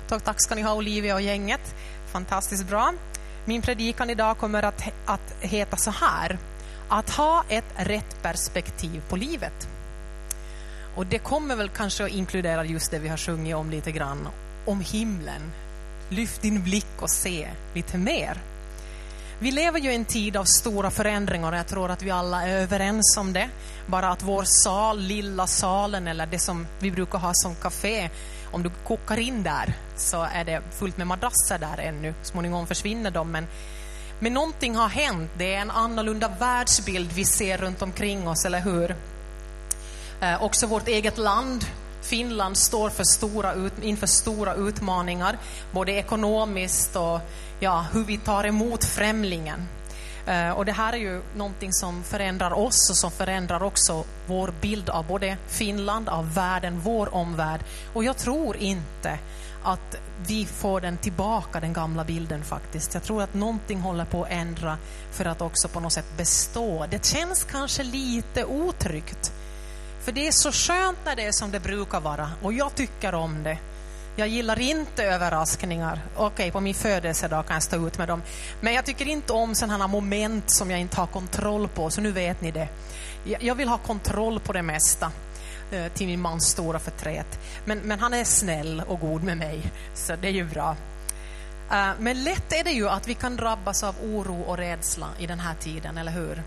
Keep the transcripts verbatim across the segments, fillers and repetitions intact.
Och tack ska ni ha, Olivia och gänget. Fantastiskt bra. Min predikan idag kommer att, att heta så här: att ha ett rätt perspektiv på livet. Och det kommer väl kanske att inkludera just det vi har sjungit om lite grann. Om himlen. Lyft din blick och se lite mer. Vi lever ju i en tid av stora förändringar och jag tror att vi alla är överens om det. Bara att vår sal, lilla salen eller det som vi brukar ha som café, om du kokar in där så är det fullt med madrasser där ännu. Småningom försvinner de, men, men någonting har hänt. Det är en annorlunda världsbild vi ser runt omkring oss, eller hur? Eh, också vårt eget land, Finland, står för stora ut, inför stora utmaningar, både ekonomiskt och ja, hur vi tar emot främlingen. Uh, och det här är ju någonting som förändrar oss och som förändrar också vår bild av både Finland, av världen, vår omvärld. Och jag tror inte att vi får den tillbaka, den gamla bilden faktiskt. Jag tror att någonting håller på att ändra för att också på något sätt bestå. Det känns kanske lite otryggt. För det är så skönt när det är som det brukar vara. Och jag tycker om det. Jag gillar inte överraskningar. Okej, på min födelsedag kan jag stå ut med dem. Men jag tycker inte om sådana moment som jag inte har kontroll på. Så nu vet ni det. Jag vill ha kontroll på det mesta. Till min mans stora förtret. Men, men han är snäll och god med mig. Så det är ju bra. Men lätt är det ju att vi kan drabbas av oro och rädsla i den här tiden, eller hur?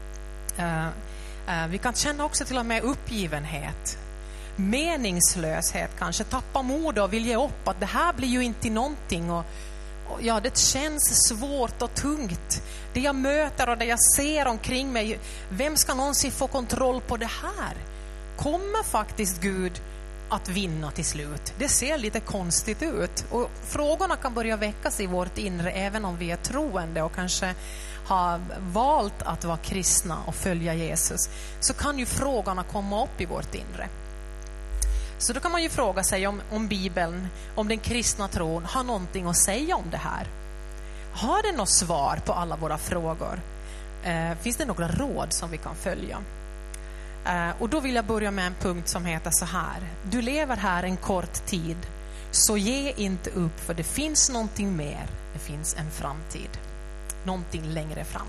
Vi kan känna också till och med uppgivenhet. Meningslöshet, kanske tappa mod och vilja upp att det här blir ju inte någonting och, och ja, det känns svårt och tungt. Det jag möter och det jag ser omkring mig, vem ska någonsin få kontroll på det här? Kommer faktiskt Gud att vinna till slut? Det ser lite konstigt ut och frågorna kan börja väckas i vårt inre även om vi är troende och kanske har valt att vara kristna och följa Jesus, så kan ju frågorna komma upp i vårt inre. Så då kan man ju fråga sig om, om Bibeln, om den kristna tron har någonting att säga om det här. Har det något svar på alla våra frågor? Eh, finns det några råd som vi kan följa? Eh, och då vill jag börja med en punkt som heter så här: du lever här en kort tid, så ge inte upp, för det finns någonting mer. Det finns en framtid. Någonting längre fram.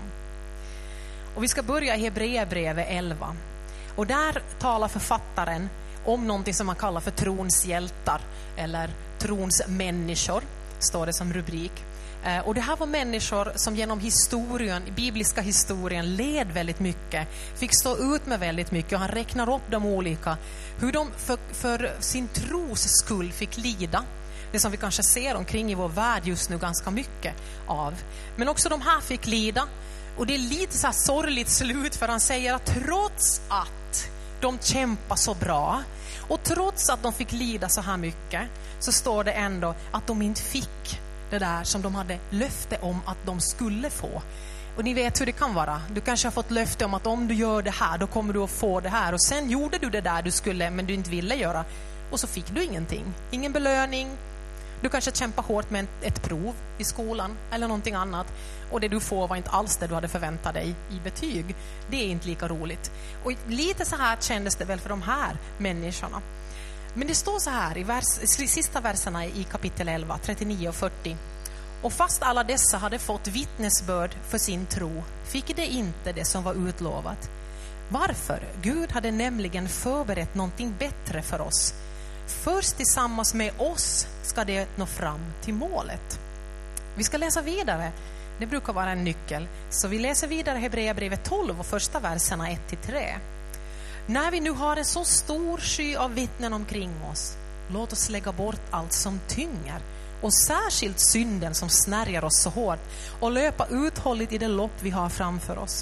Och vi ska börja i Hebreerbrevet elva. Och där talar författaren om någonting som man kallar för trons hjältar eller trons människor, står det som rubrik. Eh, och det här var människor som genom historien, bibliska historien, led väldigt mycket, fick stå ut med väldigt mycket, och han räknar upp de olika, hur de för, för sin tros skull fick lida. Det som vi kanske ser omkring i vår värld just nu ganska mycket av. Men också de här fick lida. Och det är lite så här sorgligt slut, för han säger att trots att de kämpar så bra och trots att de fick lida så här mycket, så står det ändå att de inte fick det där som de hade löfte om att de skulle få. Och ni vet hur det kan vara. Du kanske har fått löfte om att om du gör det här, då kommer du att få det här. Och sen gjorde du det där du skulle, men du inte ville göra. Och så fick du ingenting. Ingen belöning. Du kanske kämpar hårt med ett prov i skolan eller någonting annat. Och det du får var inte alls det du hade förväntat dig i betyg. Det är inte lika roligt. Och lite så här kändes det väl för de här människorna. Men det står så här i, vers, i sista verserna i kapitel elva, trettionio och fyrtio. Och fast alla dessa hade fått vittnesbörd för sin tro, fick det inte det som var utlovat. Varför? Gud hade nämligen förberett någonting bättre för oss. Först tillsammans med oss ska det nå fram till målet. Vi ska läsa vidare. Det brukar vara en nyckel. Så vi läser vidare Hebreerbrevet tolv och första verserna ett till tre. När vi nu har en så stor sky av vittnen omkring oss, låt oss lägga bort allt som tynger och särskilt synden som snärjar oss så hårt, och löpa uthålligt i det lopp vi har framför oss.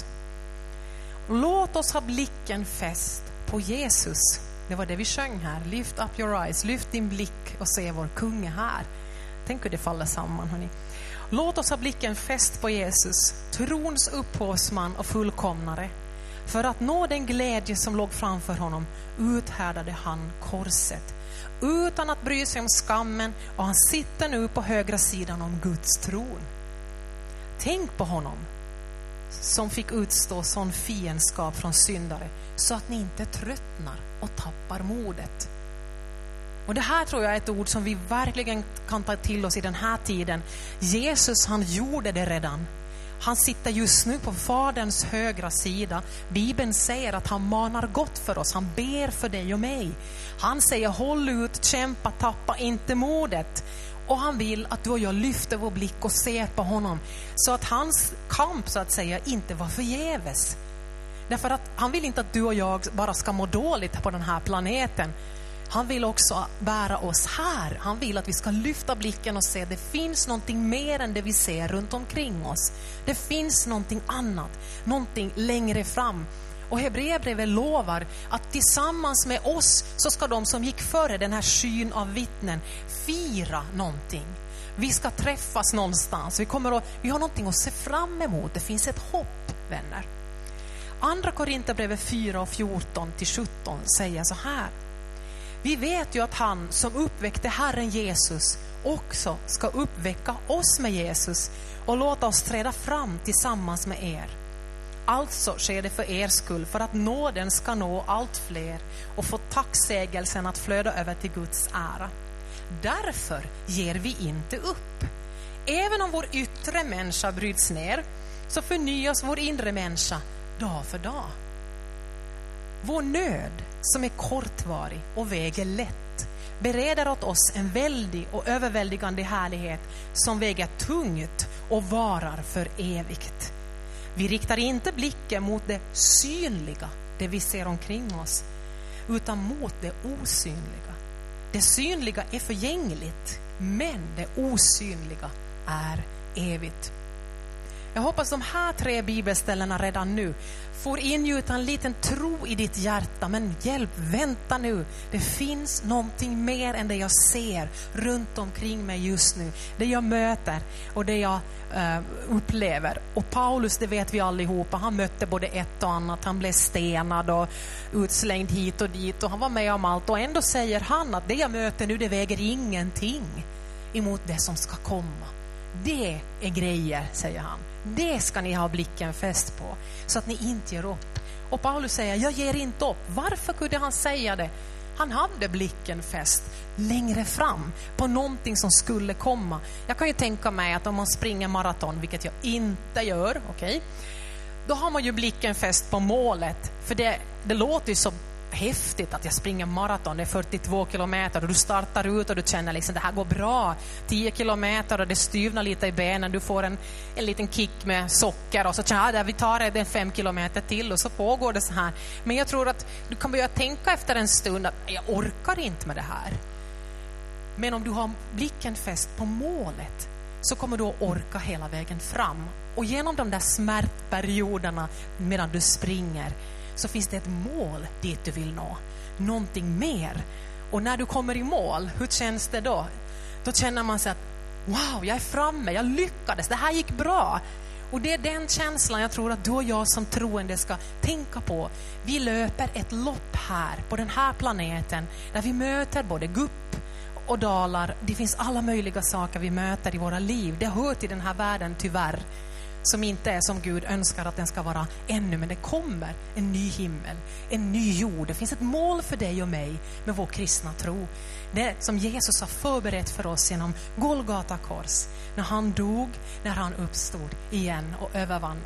Låt oss ha blicken fäst på Jesus. Det var det vi sjöng här. Lift up your eyes. Lyft din blick och se vår kung är här. Tänk hur det faller samman, hörni. Låt oss ha blicken fäst på Jesus, trons upphovsman och fullkomnare. För att nå den glädje som låg framför honom uthärdade han korset utan att bry sig om skammen, och han sitter nu på högra sidan om Guds tron. Tänk på honom som fick utstå sån fiendskap från syndare, så att ni inte tröttnar och tappar modet. Och det här tror jag är ett ord som vi verkligen kan ta till oss i den här tiden. Jesus, han gjorde det redan. Han sitter just nu på Faderns högra sida. Bibeln säger att han manar gott för oss. Han ber för dig och mig. Han säger håll ut, kämpa, tappa inte modet. Och han vill att du och jag lyfter vår blick och ser på honom. Så att hans kamp så att säga inte var förgäves. Därför att han vill inte att du och jag bara ska må dåligt på den här planeten. Han vill också bära oss här. Han vill att vi ska lyfta blicken och se att det finns någonting mer än det vi ser runt omkring oss. Det finns någonting annat, någonting längre fram. Och Hebreerbrevet lovar att tillsammans med oss så ska de som gick före den här skyn av vittnen fira någonting. Vi ska träffas någonstans. Vi, kommer att, vi har någonting att se fram emot. Det finns ett hopp, vänner. Andra Korinthierbrevet fyra och fjorton till sjutton säger så här. Vi vet ju att han som uppväckte Herren Jesus också ska uppväcka oss med Jesus och låta oss träda fram tillsammans med er. Alltså sker det för er skull, för att nåden ska nå allt fler och få tacksägelsen att flöda över till Guds ära. Därför ger vi inte upp. Även om vår yttre människa bryts ner så förnyas vår inre människa dag för dag. Vår nöd som är kortvarig och väger lätt bereder åt oss en väldig och överväldigande härlighet som väger tungt och varar för evigt. Vi riktar inte blicken mot det synliga, det vi ser omkring oss, utan mot det osynliga. Det synliga är förgängligt, men det osynliga är evigt. Jag hoppas de här tre bibelställena redan nu får ingjuta en liten tro i ditt hjärta. Men hjälp, vänta nu. Det finns någonting mer än det jag ser runt omkring mig just nu. Det jag möter och det jag uh, upplever. Och Paulus, det vet vi allihopa, han mötte både ett och annat. Han blev stenad och utslängd hit och dit. Och han var med om allt. Och ändå säger han att det jag möter nu, det väger ingenting emot det som ska komma. Det är grejer, säger han. Det ska ni ha blicken fäst på, så att ni inte ger upp. Och Paulus säger, jag ger inte upp. Varför kunde han säga det? Han hade blicken fäst längre fram på någonting som skulle komma. Jag kan ju tänka mig att om man springer maraton, vilket jag inte gör, okej, då har man ju blicken fäst på målet. För det, det låter ju så häftigt att jag springer maraton, det är fyrtiotvå kilometer och du startar ut och du känner liksom det här går bra, tio kilometer och det styvnar lite i benen, du får en, en liten kick med socker och så känner jag, vi tar det fem kilometer till och så pågår det så här. Men jag tror att du kan börja tänka efter en stund att jag orkar inte med det här. Men om du har blicken fäst på målet så kommer du att orka hela vägen fram. Och genom de där smärtperioderna medan du springer så finns det ett mål dit du vill nå. Någonting mer. Och när du kommer i mål, hur känns det då? Då känner man sig att wow, jag är framme, jag lyckades, det här gick bra. Och det är den känslan jag tror att du och jag som troende ska tänka på. Vi löper ett lopp här på den här planeten där vi möter både gupp och dalar. Det finns alla möjliga saker vi möter i våra liv. Det hör till den här världen tyvärr, som inte är som Gud önskar att den ska vara ännu. Men det kommer en ny himmel, en ny jord. Det finns ett mål för dig och mig med vår kristna tro. Det som Jesus har förberett för oss genom Golgata kors. När han dog, när han uppstod igen och övervann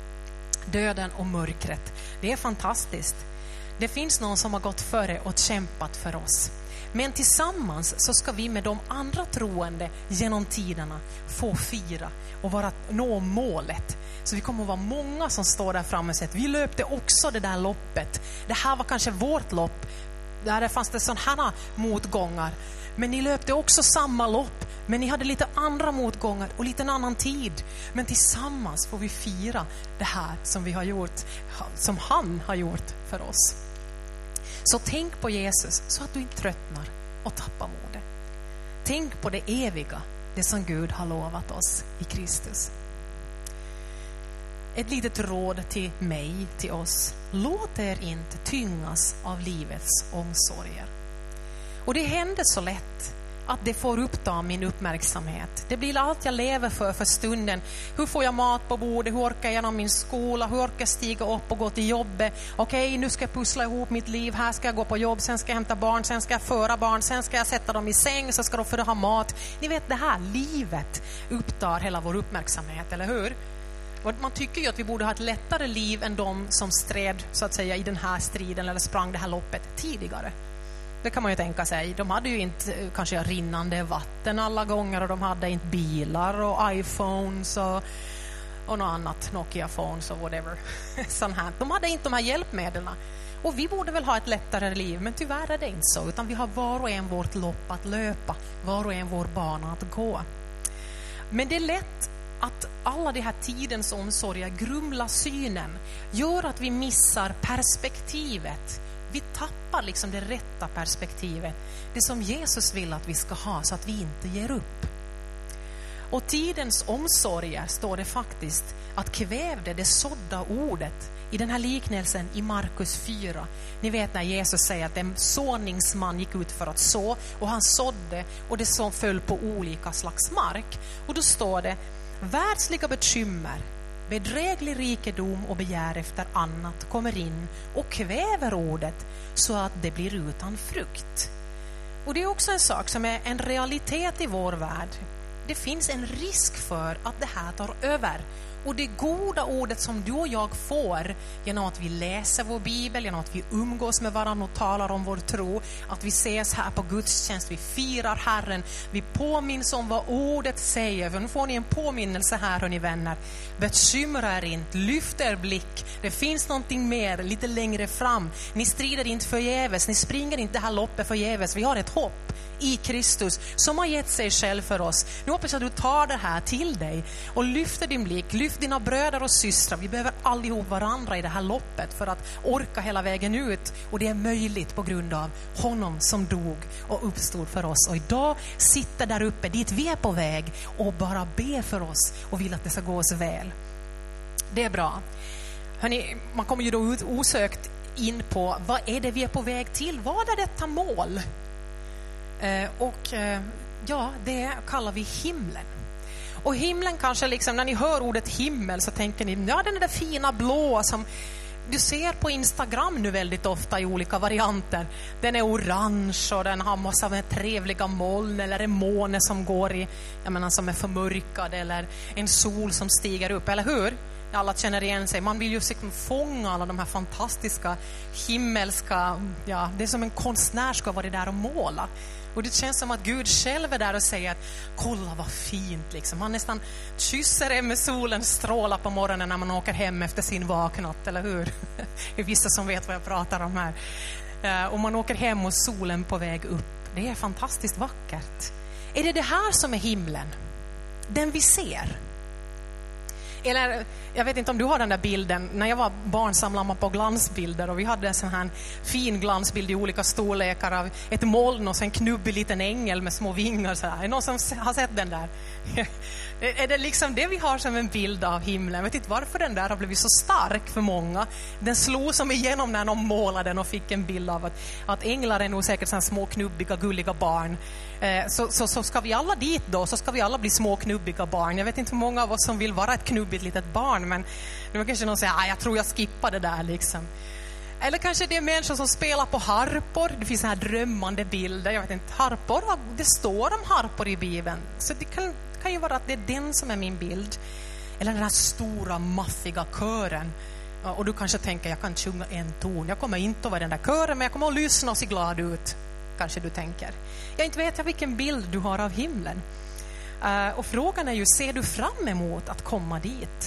döden och mörkret. Det är fantastiskt. Det finns någon som har gått före och kämpat för oss. Men tillsammans så ska vi med de andra troende genom tiderna få fira och vara, nå målet. Så vi kommer att vara många som står där framme och säger att vi löpte också det där loppet. Det här var kanske vårt lopp. Där fanns det sådana motgångar. Men ni löpte också samma lopp. Men ni hade lite andra motgångar och lite en annan tid. Men tillsammans får vi fira det här som vi har gjort, som han har gjort för oss. Så tänk på Jesus så att du inte tröttnar och tappar modet. Tänk på det eviga, det som Gud har lovat oss i Kristus. Ett litet råd till mig, till oss. Låt er inte tyngas av livets omsorger. Och det händer så lätt att det får uppta min uppmärksamhet. Det blir allt jag lever för för stunden. Hur får jag mat på bordet? Hur orkar jag genom min skola? Hur orkar jag stiga upp och gå till jobbet? Okej, okay, nu ska jag pussla ihop mitt liv. Här ska jag gå på jobb, sen ska jag hämta barn, sen ska jag föra barn, sen ska jag sätta dem i säng, så ska de få ha mat. Ni vet, det här livet upptar hela vår uppmärksamhet, eller hur? Och man tycker ju att vi borde ha ett lättare liv än de som stred så att säga i den här striden eller sprang det här loppet tidigare. Det kan man ju tänka sig. De hade ju inte kanske rinnande vatten alla gånger, och de hade inte bilar och iPhones och, och något annat, Nokia phones och whatever. Sånt här. De hade inte de här hjälpmedlen. Och vi borde väl ha ett lättare liv, men tyvärr är det inte så. Utan vi har var och en vårt lopp att löpa, var och en vår bana att gå. Men det är lätt att alla de här tidens omsorger, grumla synen, gör att vi missar perspektivet. Vi tappar liksom det rätta perspektivet. Det som Jesus vill att vi ska ha, så att vi inte ger upp. Och tidens omsorger, står det faktiskt, att kvävde det sådda ordet i den här liknelsen i Markus fyra. Ni vet när Jesus säger att en såningsman gick ut för att så, och han sådde, och det som föll på olika slags mark. Och då står det: världsliga bekymmer, bedräglig rikedom och begär efter annat kommer in och kväver ordet så att det blir utan frukt. Och det är också en sak som är en realitet i vår värld. Det finns en risk för att det här tar över. Och det goda ordet som du och jag får genom att vi läser vår bibel, genom att vi umgås med varandra och talar om vår tro, att vi ses här på gudstjänst, vi firar Herren, vi påminns om vad ordet säger. För nu får ni en påminnelse här, hörni vänner. Bekymra er inte, lyft er blick. Det finns någonting mer lite längre fram. Ni strider inte förgäves, ni springer inte det här loppet förgäves. Vi har ett hopp i Kristus som har gett sig själv för oss. Nu hoppas jag att du tar det här till dig och lyfter din blick, lyft dina bröder och systrar. Vi behöver allihop varandra i det här loppet för att orka hela vägen ut, och det är möjligt på grund av honom som dog och uppstod för oss, och idag sitter där uppe dit vi är på väg och bara ber för oss och vill att det ska gå oss väl. Det är bra. Hörrni, man kommer ju då ut osökt in på vad är det vi är på väg till? Vad är detta mål? Eh, och eh, ja, det kallar vi himlen. Och himlen kanske liksom, när ni hör ordet himmel så tänker ni, ja, den är där fina blå som du ser på Instagram nu väldigt ofta i olika varianter. Den är orange och den har massa med trevliga moln, eller en måne som går i, jag menar, som är förmörkad, eller en sol som stiger upp, eller hur? Alla känner igen sig. Man vill ju liksom fånga alla de här fantastiska himmelska, ja, det är som en konstnär ska vara där och måla. Och det känns som att Gud själv är där och säger att kolla vad fint liksom. Han nästan kysser er med solens strålar på morgonen när man åker hem efter sin vaknat, eller hur? Det är vissa som vet vad jag pratar om här. Och man åker hem och solen på väg upp. Det är fantastiskt vackert. Är det det här som är himlen? Den vi ser? Eller, jag vet inte om du har den där bilden. När jag var barn samlade man på glansbilder, och vi hade en sån här fin glansbild i olika storlekar av ett moln och en knubbig liten ängel med små vingar. Så här. Är det någon som har sett den där? Är det liksom det vi har som en bild av himlen? Jag vet inte varför den där har blivit så stark för många. Den slog som igenom när någon målade den och fick en bild av att, att änglar är nog säkert såna små knubbiga gulliga barn. Så, så, så ska vi alla dit då, så ska vi alla bli små knubbiga barn. Jag vet inte hur många av oss som vill vara ett knubbigt litet barn, men nu kanske någon säger, ah, jag tror jag skippar det där liksom. Eller kanske det är människor som spelar på harpor. Det finns så här drömmande bilder. Jag vet inte, harpor, det står om harpor i Bibeln. Så det kan, kan ju vara att det är den som är min bild. Eller den här stora, maffiga kören. Och du kanske tänker, jag kan sjunga en ton. Jag kommer inte att vara den där kören, men jag kommer att lyssna och se glad ut. Kanske du tänker. Jag inte vet jag vilken bild du har av himlen. Uh, och frågan är ju, ser du fram emot att komma dit?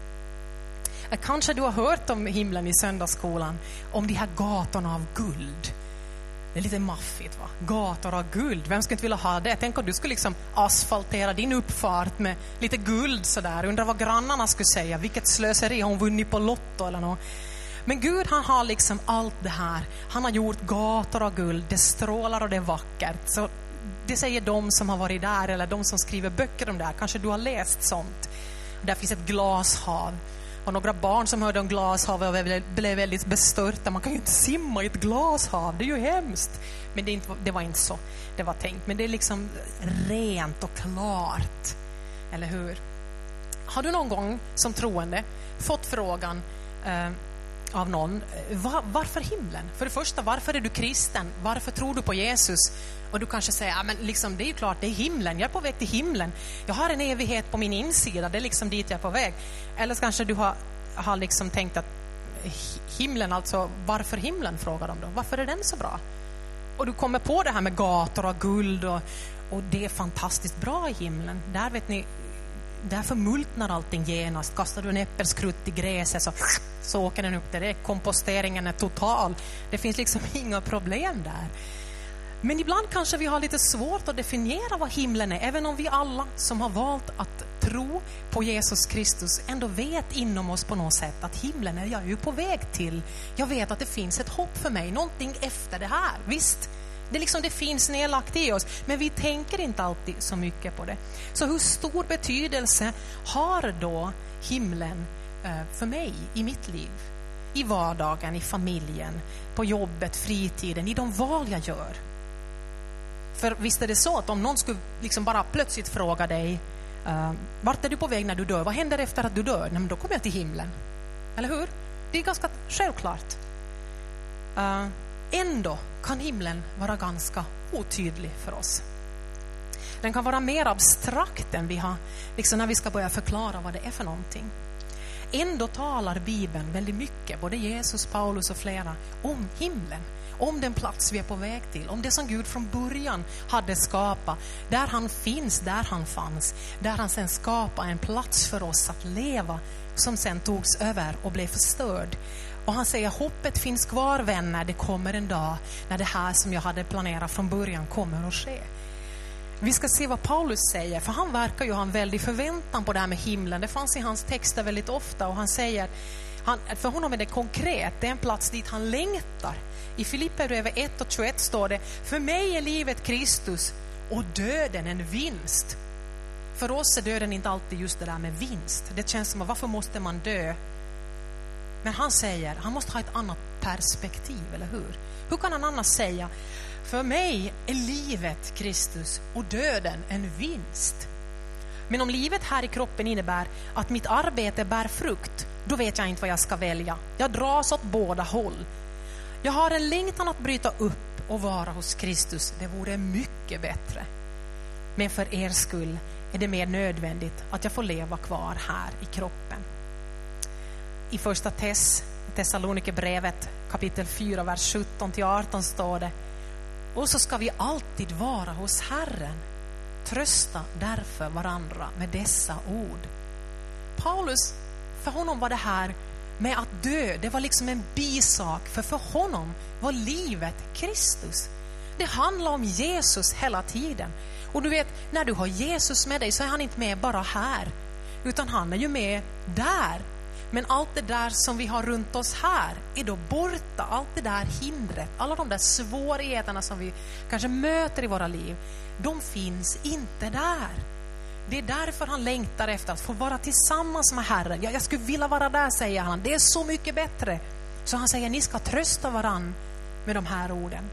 Uh, kanske du har hört om himlen i söndagsskolan, om de här gatorna av guld. Det är lite maffigt, va? Gator av guld. Vem skulle inte vilja ha det? Tänk om du skulle liksom asfaltera din uppfart med lite guld sådär. Undrar vad grannarna skulle säga. Vilket slöseri, har hon vunnit på lotto eller något? Men Gud, han har liksom allt det här. Han har gjort gator av guld. Det strålar och det är vackert. Så det säger de som har varit där, eller de som skriver böcker om det här. Kanske du har läst sånt. Där finns ett glashav. Och några barn som hörde om glashav och blev väldigt bestörta. Man kan ju inte simma i ett glashav, det är ju hemskt. Men det, inte, det var inte så det var tänkt. Men det är liksom rent och klart. Eller hur? Har du någon gång som troende fått frågan eh, av någon, var, varför himlen? För det första, varför är du kristen? Varför tror du på Jesus? Och du kanske säger, ja, men liksom, det är ju klart, det är himlen. Jag är på väg till himlen. Jag har en evighet på min insida, det är liksom dit jag är på väg. Eller kanske du har, har liksom tänkt att himlen, alltså varför himlen, frågar de då. Varför är den så bra? Och du kommer på det här med gator och guld och, och det är fantastiskt bra i himlen. Där vet ni, där förmultnar allting genast. Kastar du en äppelskrutt i gräset så, så åker den upp där. Det är, komposteringen är total. Det finns liksom inga problem där. Men ibland kanske vi har lite svårt att definiera vad himlen är. Även om vi alla som har valt att tro på Jesus Kristus ändå vet inom oss på något sätt att himlen är jag ju på väg till. Jag vet att det finns ett hopp för mig. Någonting efter det här. Visst, det, liksom, det finns nedlagt i oss. Men vi tänker inte alltid så mycket på det. Så hur stor betydelse har då himlen eh, för mig i mitt liv? I vardagen, i familjen, på jobbet, fritiden, i de val jag gör. För visst är det så att om någon skulle liksom bara plötsligt fråga dig uh, vart är du på väg när du dör? Vad händer efter att du dör? Nej, men då kommer jag till himlen. Eller hur? Det är ganska självklart. Uh, ändå kan himlen vara ganska otydlig för oss. Den kan vara mer abstrakt än vi har, liksom när vi ska börja förklara vad det är för någonting. Ändå talar Bibeln väldigt mycket, både Jesus, Paulus och flera, om himlen. Om den plats vi är på väg till. Om det som Gud från början hade skapat. Där han finns, där han fanns. Där han sen skapade en plats för oss att leva. Som sen togs över och blev förstörd. Och han säger, hoppet finns kvar, vänner. Det kommer en dag när det här som jag hade planerat från början kommer att ske. Vi ska se vad Paulus säger. För han verkar ju ha en väldig förväntan på det här med himlen. Det fanns i hans texter väldigt ofta. Och han säger, han, för honom är det konkret. Det är en plats dit han längtar. I Filipperbrevet ett och tjugoett står det, för mig är livet Kristus och döden en vinst. För oss är döden inte alltid just det där med vinst. Det känns som att varför måste man dö? Men han säger, han måste ha ett annat perspektiv, eller hur? Hur kan han annars säga, för mig är livet Kristus och döden en vinst? Men om livet här i kroppen innebär att mitt arbete bär frukt, då vet jag inte vad jag ska välja. Jag dras åt båda håll. Jag har en längtan att bryta upp och vara hos Kristus. Det vore mycket bättre. Men för er skull är det mer nödvändigt att jag får leva kvar här i kroppen. I första Tess, Thessalonikerbrevet kapitel fyra, vers sjutton till arton står det, och så ska vi alltid vara hos Herren. Trösta därför varandra med dessa ord. Paulus, för honom var det här med att dö, det var liksom en bisak. För för honom var livet Kristus. Det handlar om Jesus hela tiden. Och du vet, när du har Jesus med dig så är han inte med bara här. Utan han är ju med där. Men allt det där som vi har runt oss här är då borta. Allt det där hindret, alla de där svårigheterna som vi kanske möter i våra liv, de finns inte där. Det är därför han längtar efter att få vara tillsammans med Herren. Jag, jag skulle vilja vara där, säger han. Det är så mycket bättre. Så han säger, ni ska trösta varann med de här orden.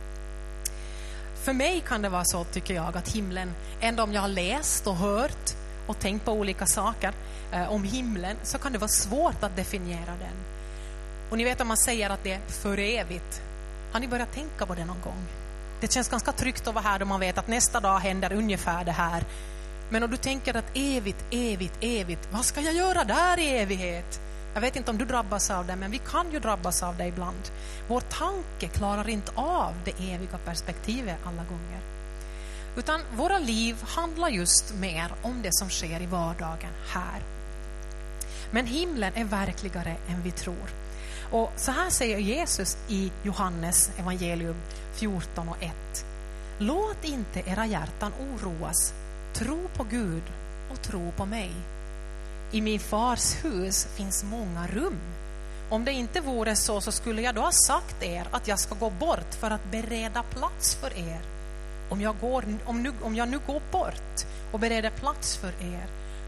För mig kan det vara så, tycker jag, att himlen, ändå om jag har läst och hört och tänkt på olika saker eh, om himlen, så kan det vara svårt att definiera den. Och ni vet om man säger att det är för evigt. Har ni börjat tänka på det någon gång? Det känns ganska tryggt att vara här då man vet att nästa dag händer ungefär det här. Men om du tänker att evigt, evigt, evigt, vad ska jag göra där i evighet? Jag vet inte om du drabbas av det, men vi kan ju drabbas av det ibland. Vår tanke klarar inte av det eviga perspektivet alla gånger. Utan våra liv handlar just mer om det som sker i vardagen här. Men himlen är verkligare än vi tror. Och så här säger Jesus i Johannes evangelium fjorton och ett. Låt inte era hjärtan oroas. Tro på Gud och tro på mig. I min fars hus finns många rum. Om det inte vore så, så skulle jag då ha sagt er att jag ska gå bort för att bereda plats för er. Om jag, går, om, nu, om jag nu går bort och bereder plats för er,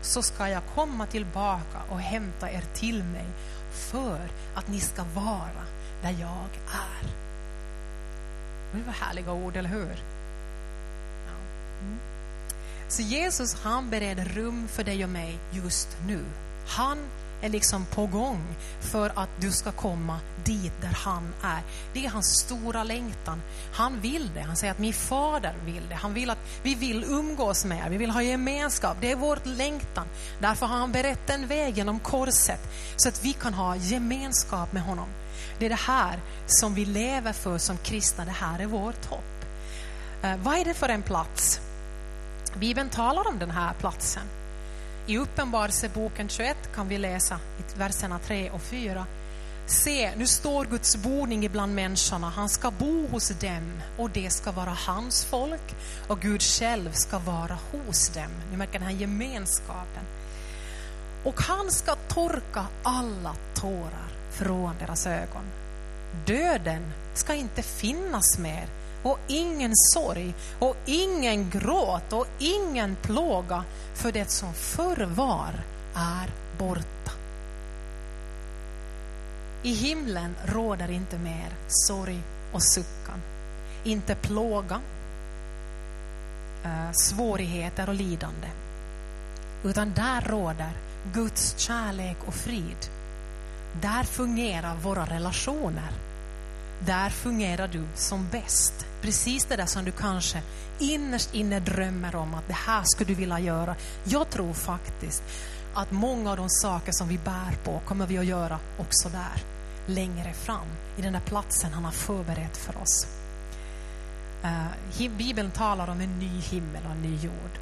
så ska jag komma tillbaka och hämta er till mig för att ni ska vara där jag är. Det var härliga ord, eller hur? Ja. Mm. Så Jesus, han bereder rum för dig och mig just nu. Han är liksom på gång för att du ska komma dit där han är. Det är hans stora längtan. Han vill det. Han säger att min fader vill det. Han vill att vi vill umgås med. Vi vill ha gemenskap. Det är vårt längtan. Därför har han berett en väg genom korset så att vi kan ha gemenskap med honom. Det är det här som vi lever för som kristna. Det här är vårt hopp. Eh, vad är det för en plats? Bibeln talar om den här platsen. I Uppenbarelseboken tjugoett kan vi läsa i verserna tre och fyra. Se, nu står Guds boning ibland människorna. Han ska bo hos dem och det ska vara hans folk. Och Gud själv ska vara hos dem. Ni märker den här gemenskapen. Och han ska torka alla tårar från deras ögon. Döden ska inte finnas mer. Och ingen sorg och ingen gråt och ingen plåga, för det som förr var är borta. I himlen råder inte mer sorg och suckan, inte plåga, äh, svårigheter och lidande, utan där råder Guds kärlek och frid. Där fungerar våra relationer. Där fungerar du som bäst. Precis det där som du kanske innerst inne drömmer om att det här skulle du vilja göra. Jag tror faktiskt att många av de saker som vi bär på kommer vi att göra också där. Längre fram. I den där platsen han har förberett för oss. Uh, Bibeln talar om en ny himmel och en ny jord.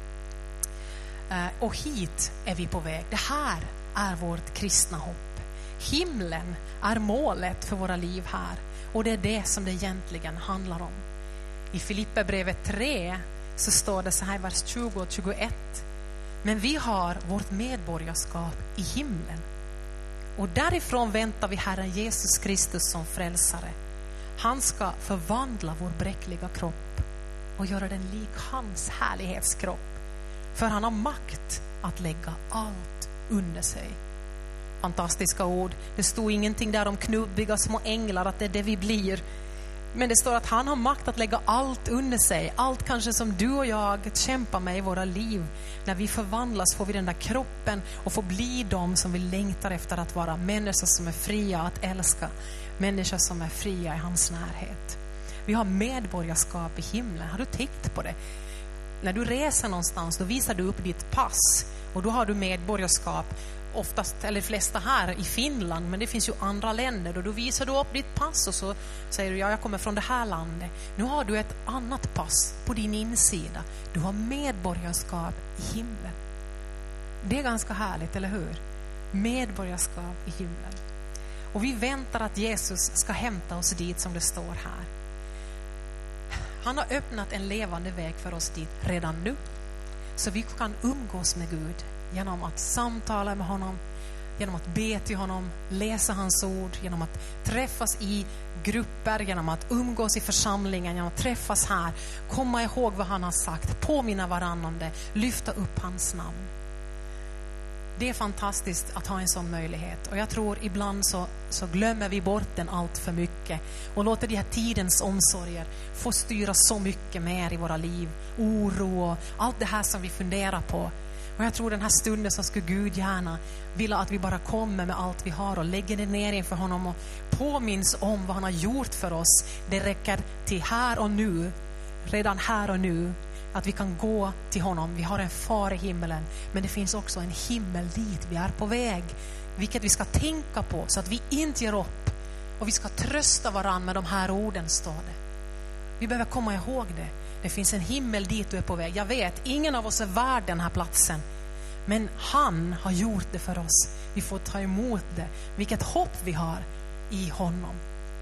Uh, och hit är vi på väg. Det här är vårt kristna hopp. Himlen är målet för våra liv här. Och det är det som det egentligen handlar om. I Filipperbrevet tre så står det så här i vers tjugo och tjugoett. Men vi har vårt medborgarskap i himlen. Och därifrån väntar vi Herren Jesus Kristus som frälsare. Han ska förvandla vår bräckliga kropp och göra den lik hans härlighetskropp. För han har makt att lägga allt under sig. Fantastiska ord. Det stod ingenting där om knubbiga små änglar, att det är det vi blir. Men det står att han har makt att lägga allt under sig. Allt kanske som du och jag kämpar med i våra liv. När vi förvandlas får vi den där kroppen och får bli de som vi längtar efter att vara. Människor som är fria att älska. Människor som är fria i hans närhet. Vi har medborgarskap i himlen. Har du tänkt på det? När du reser någonstans, då visar du upp ditt pass. Och då har du medborgarskap. Oftast, eller flesta här i Finland, men det finns ju andra länder, och då visar du upp ditt pass och så säger du, ja, jag kommer från det här landet. Nu har du ett annat pass på din insida. Du har medborgarskap i himlen. Det är ganska härligt, eller hur? Medborgarskap i himlen. Och vi väntar att Jesus ska hämta oss dit, som det står här. Han har öppnat en levande väg för oss dit redan nu. Så vi kan umgås med Gud genom att samtala med honom, genom att be till honom, läsa hans ord, genom att träffas i grupper, genom att umgås i församlingen, genom att träffas här, komma ihåg vad han har sagt, påminna varandra, lyfta upp hans namn. Det är fantastiskt att ha en sån möjlighet, och jag tror ibland så, så glömmer vi bort den allt för mycket och låter de här tidens omsorger få styra så mycket mer i våra liv, oro och allt det här som vi funderar på. Och jag tror den här stunden så skulle Gud gärna vilja att vi bara kommer med allt vi har och lägger det ner inför honom och påminns om vad han har gjort för oss. Det räcker till här och nu, redan här och nu, att vi kan gå till honom. Vi har en far i himmelen, men det finns också en himmel dit vi är på väg, vilket vi ska tänka på så att vi inte ger upp, och vi ska trösta varandra med de här orden, står det. Vi behöver komma ihåg det. Det finns en himmel dit du är på väg. Jag vet, ingen av oss är värd den här platsen, men han har gjort det för oss. Vi får ta emot det. Vilket hopp vi har i honom.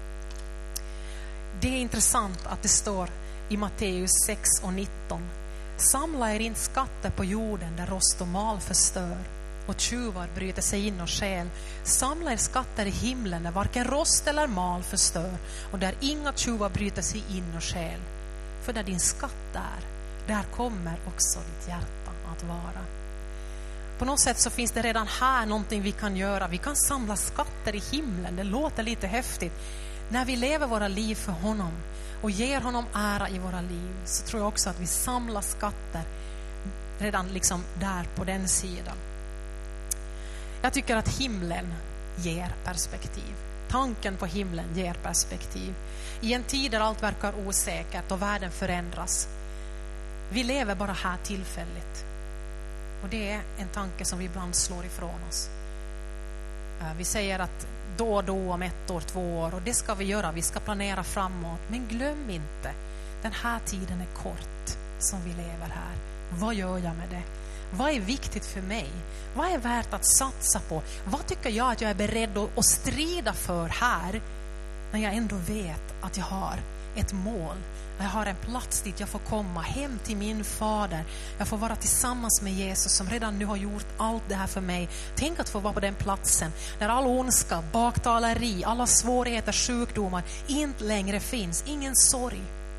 Det är intressant att det står i Matteus sex och nitton. Samla er in skatter på jorden där rost och mal förstör och tjuvar bryter sig in och stjäl. Samla er skatter i himlen där varken rost eller mal förstör och där inga tjuvar bryter sig in och stjäl. För där din skatt är, där kommer också ditt hjärta att vara. På något sätt så finns det redan här någonting vi kan göra. Vi kan samla skatter i himlen. Det låter lite häftigt. När vi lever våra liv för honom och ger honom ära i våra liv, så tror jag också att vi samlar skatter redan liksom där på den sidan. Jag tycker att himlen ger perspektiv. Tanken på himlen ger perspektiv. I en tid där allt verkar osäkert och världen förändras. Vi lever bara här tillfälligt. Och det är en tanke som vi ibland slår ifrån oss. Vi säger att då och då, om ett år, två år, och det ska vi göra. Vi ska planera framåt. Men glöm inte, den här tiden är kort som vi lever här. Vad gör jag med det? Vad är viktigt för mig? Vad är värt att satsa på? Vad tycker jag att jag är beredd att strida för här, när jag ändå vet att jag har ett mål? Jag har en plats dit jag får komma, hem till min fader. Jag får vara tillsammans med Jesus som redan nu har gjort allt det här för mig. Tänk att få vara på den platsen där all ondska, baktaleri, alla svårigheter, sjukdomar inte längre finns. Ingen sorg.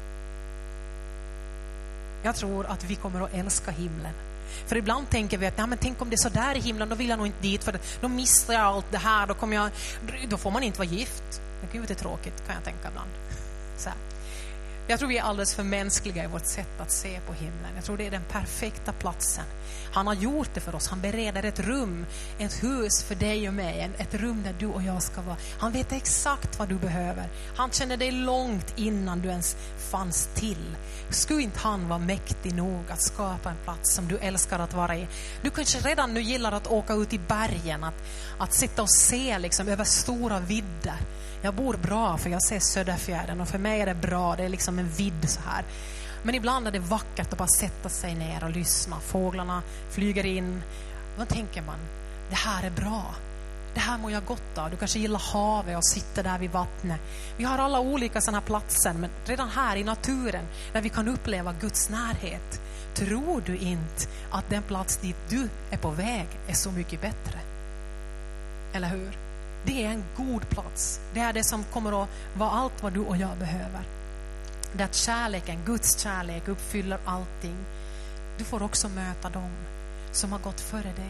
Jag tror att vi kommer att älska himlen. För ibland tänker vi att nej, men tänk om det är så där i himlen, då vill jag nog inte dit, för då missar jag allt det här, då, kommer jag, då får man inte vara gift. Det kan ju vara tråkigt, kan jag tänka ibland. Så här. Jag tror vi är alldeles för mänskliga i vårt sätt att se på himlen. Jag tror det är den perfekta platsen. Han har gjort det för oss. Han bereder ett rum, ett hus för dig och mig. Ett rum där du och jag ska vara. Han vet exakt vad du behöver. Han känner dig långt innan du ens fanns till. Skulle inte han vara mäktig nog att skapa en plats som du älskar att vara i? Du kanske redan nu gillar att åka ut i bergen. Att, att sitta och se liksom över stora vidder. Jag bor bra för jag ser Söderfjärden och för mig är det bra, det är liksom en vidd så här. Men ibland är det vackert att bara sätta sig ner och lyssna. Fåglarna flyger in. Vad tänker man? Det här är bra. Det här mår jag gott av. Du kanske gillar havet och sitter där vid vattnet. Vi har alla olika sådana här platser, men redan här i naturen där vi kan uppleva Guds närhet. Tror du inte att den plats dit du är på väg är så mycket bättre? Eller hur? Det är en god plats. Det är det som kommer att vara allt vad du och jag behöver. Det är att kärleken, Guds kärlek uppfyller allting. Du får också möta dem som har gått före dig.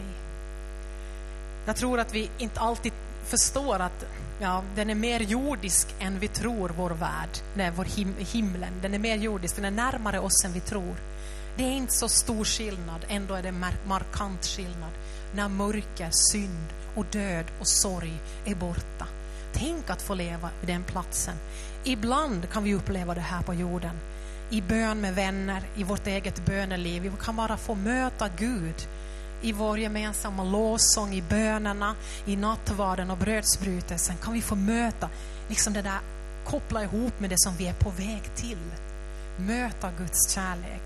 Jag tror att vi inte alltid förstår att ja, den är mer jordisk än vi tror, vår värld. Nej, vår him- himlen. Den är mer jordisk, den är närmare oss än vi tror. Det är inte så stor skillnad, ändå är det mar- markant skillnad. När mörker, synd och död och sorg är borta. Tänk att få leva i den platsen. Ibland kan vi uppleva det här på jorden. I bön med vänner, i vårt eget böneliv. Vi kan bara få möta Gud i vår gemensamma lovsång, i bönerna, i nattvarden och brödsbrytelsen. Kan vi få möta liksom det där, koppla ihop med det som vi är på väg till. Möta Guds kärlek.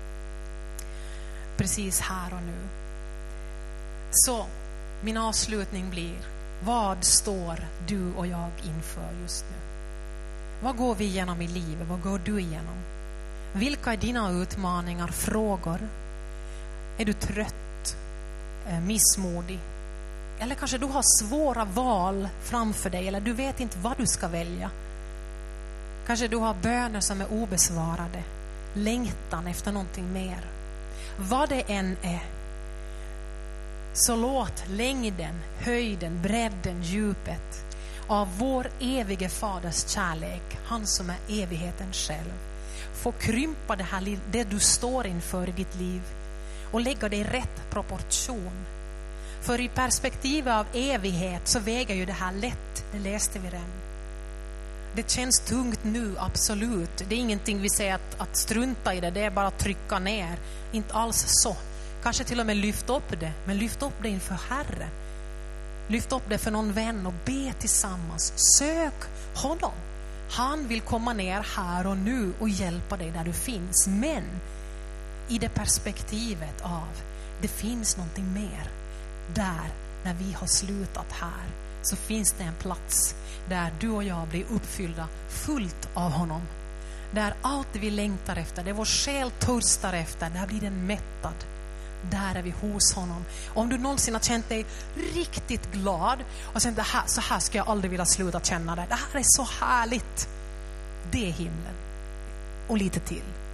Precis här och nu. Så min avslutning blir: vad står du och jag inför just nu? Vad går vi igenom i livet? Vad går du igenom? Vilka är dina utmaningar, frågor? Är du trött, missmodig? Eller kanske du har svåra val framför dig, eller du vet inte vad du ska välja. Kanske du har böner som är obesvarade, längtan efter någonting mer. Vad det än är, så låt längden, höjden, bredden, djupet av vår evige faders kärlek, han som är evigheten själv, få krympa det här, det du står inför i ditt liv, och lägga det i rätt proportion. För i perspektivet av evighet så väger ju det här lätt, det läste vi redan. Det känns tungt nu, absolut. Det är ingenting vi säger att, att strunta i det, det är bara att trycka ner. Inte alls så. Kanske till och med lyft upp det, men lyft upp det inför Herren. Lyft upp det för någon vän och be tillsammans. Sök honom. Han vill komma ner här och nu och hjälpa dig där du finns. Men i det perspektivet av det finns någonting mer. Där, när vi har slutat här, så finns det en plats där du och jag blir uppfyllda fullt av honom. Där allt vi längtar efter, det vår själ törstar efter, där blir den mättad. Där är vi hos honom. Om du någonsin har känt dig riktigt glad och känt det här, så här ska jag aldrig vilja sluta känna det. Det här är så härligt. Det är himlen. Och lite till.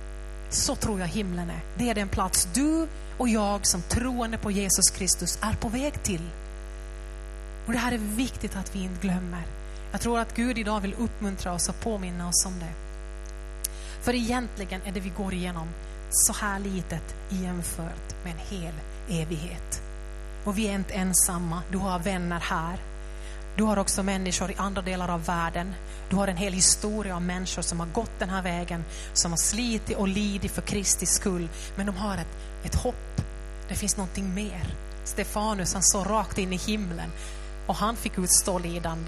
Så tror jag himlen är. Det är den plats du och jag som troende på Jesus Kristus är på väg till. Och det här är viktigt att vi inte glömmer. Jag tror att Gud idag vill uppmuntra oss och påminna oss om det. För egentligen är det vi går igenom så här litet jämfört med en hel evighet. Och vi är inte ensamma. Du har vänner här. Du har också människor i andra delar av världen. Du har en hel historia av människor som har gått den här vägen, som har slitit och lidit för Kristi skull. Men de har ett, ett hopp. Det finns någonting mer. Stefanus, han såg rakt in i himlen och han fick utstå lidande.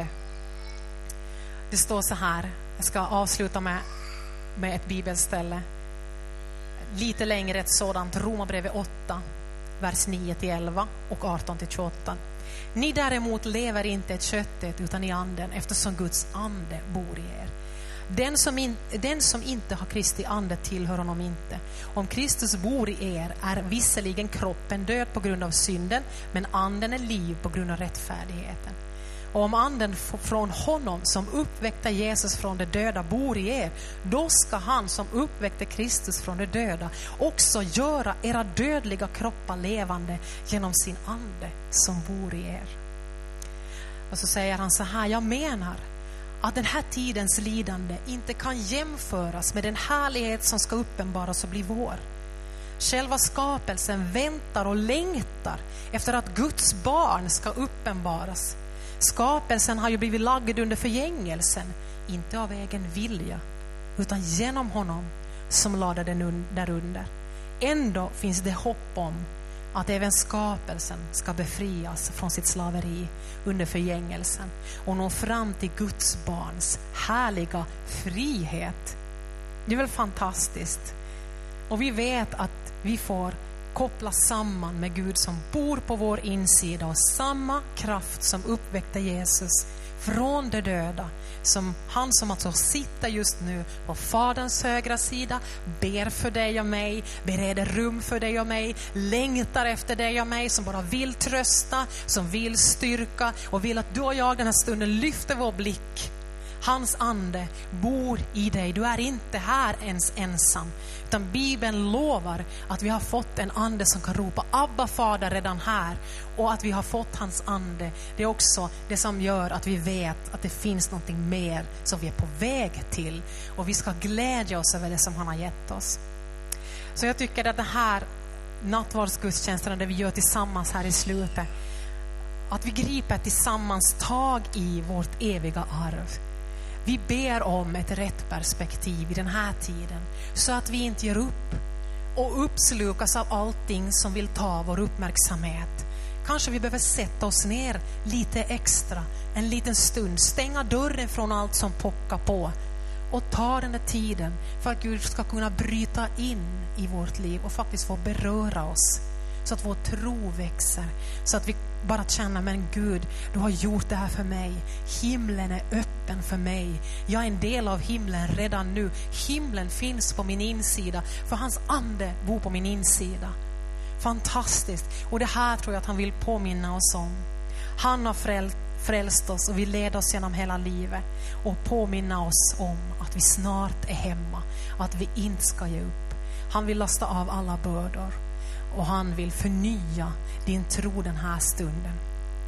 Det står så här, jag ska avsluta med, med ett bibelställe. Lite längre ett sådant, Romarbrevet åtta, vers nio till elva och arton till tjugoåtta. Ni däremot lever inte i köttet utan i anden, eftersom Guds ande bor i er. Den som, in, den som inte har Kristi ande tillhör honom inte. Om Kristus bor i er är visserligen kroppen död på grund av synden, men anden är liv på grund av rättfärdigheten. Och om anden från honom som uppväckte Jesus från de döda bor i er, då ska han som uppväckte Kristus från de döda också göra era dödliga kroppar levande genom sin ande som bor i er. Och så säger han så här, jag menar att den här tidens lidande inte kan jämföras med den härlighet som ska uppenbaras och bli vår. Själva skapelsen väntar och längtar efter att Guds barn ska uppenbaras. Skapelsen har ju blivit lagd under förgängelsen, inte av egen vilja, utan genom honom som lade den därunder. Ändå finns det hopp om att även skapelsen ska befrias från sitt slaveri under förgängelsen och nå fram till Guds barns härliga frihet. Det är väl fantastiskt. Och vi vet att vi får kopplas samman med Gud som bor på vår insida, och samma kraft som uppväckte Jesus från de döda, som han som alltså sitter just nu på Faderns högra sida, ber för dig och mig, bereder rum för dig och mig, längtar efter dig och mig, som bara vill trösta, som vill styrka och vill att du och jag den här stunden lyfter vår blick. Hans ande bor i dig. Du är inte här ens ensam. Utan Bibeln lovar att vi har fått en ande som kan ropa Abba Fader redan här. Och att vi har fått hans ande, det är också det som gör att vi vet att det finns någonting mer som vi är på väg till. Och vi ska glädja oss över det som han har gett oss. Så jag tycker att det här nattvardsgudstjänsten, det vi gör tillsammans här i slutet, att vi griper tillsammans tag i vårt eviga arv. Vi ber om ett rätt perspektiv i den här tiden, så att vi inte ger upp och uppslukas av allting som vill ta vår uppmärksamhet. Kanske vi behöver sätta oss ner lite extra, en liten stund, stänga dörren från allt som pockar på och ta den där tiden för att Gud ska kunna bryta in i vårt liv och faktiskt få beröra oss. Så att vår tro växer, så att vi bara känner, men Gud, du har gjort det här för mig. Himlen är öppen för mig. Jag är en del av himlen redan nu. Himlen finns på min insida, för hans ande bor på min insida. Fantastiskt. Och det här tror jag att han vill påminna oss om. Han har frälst, frälst oss och vill leda oss genom hela livet och påminna oss om att vi snart är hemma, att vi inte ska ge upp. Han vill lasta av alla bördor. Och han vill förnya din tro den här stunden.